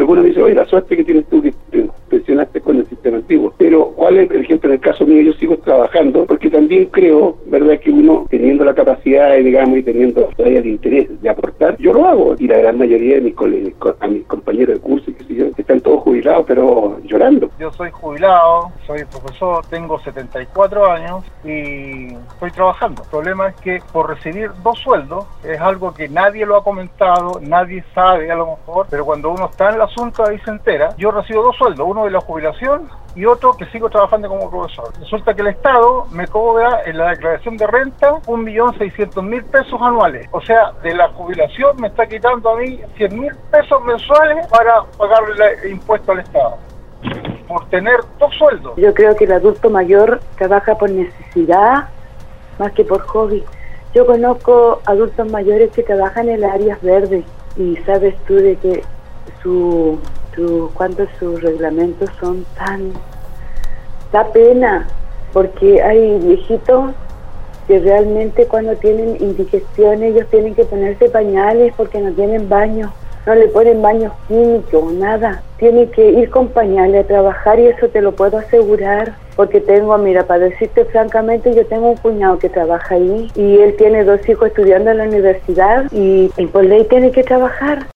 Algunos dicen, oye, la suerte que tienes tú que te pensionaste con el sistema antiguo. Pero, ¿cuál es, por ejemplo, en el caso mío, yo sigo trabajando? Porque también creo, ¿verdad?, que uno, teniendo la capacidad, digamos, y teniendo todavía el interés de aportar, yo lo hago. Y la gran mayoría de mis compañeros de curso, que sé yo, están todos jubilados, pero llorando. Yo soy jubilado, soy profesor, tengo 74 años y estoy trabajando. El problema es que por recibir 2 sueldos, es algo que nadie lo ha comentado, nadie sabe a lo mejor, pero cuando uno está en el asunto ahí se entera. Yo recibo 2 sueldos, uno de la jubilación y otro que sigo trabajando como profesor. Resulta que el Estado me cobra en la declaración de renta 1.600.000 pesos anuales. O sea, de la jubilación me está quitando a mí 100.000 pesos mensuales para pagarle el impuesto al Estado, por tener 2 sueldos. Yo creo que el adulto mayor trabaja por necesidad más que por hobby. Yo conozco adultos mayores que trabajan en las áreas verdes y sabes tú de que cuántos sus reglamentos son tan... Da pena, porque hay viejitos que realmente cuando tienen indigestión ellos tienen que ponerse pañales porque no tienen baño. No le ponen baños químicos, nada. Tiene que ir con pañales a trabajar y eso te lo puedo asegurar. Porque tengo, mira, para decirte francamente, yo tengo un cuñado que trabaja ahí y él tiene 2 hijos estudiando en la universidad y por ley tiene que trabajar.